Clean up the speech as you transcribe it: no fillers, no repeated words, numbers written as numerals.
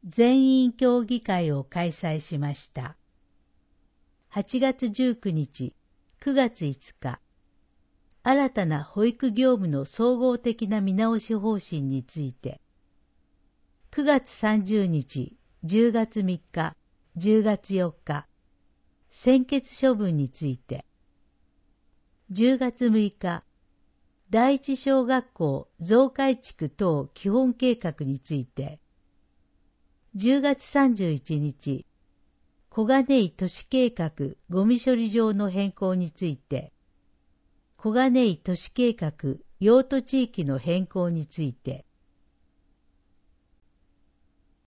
全員協議会を開催しました。8月19日、9月5日、新たな保育業務の総合的な見直し方針について、9月30日、10月3日、10月4日、専決処分について、10月6日、第一小学校増改築等基本計画について、10月31日、小金井都市計画ゴミ処理場の変更について、小金井都市計画用途地域の変更について、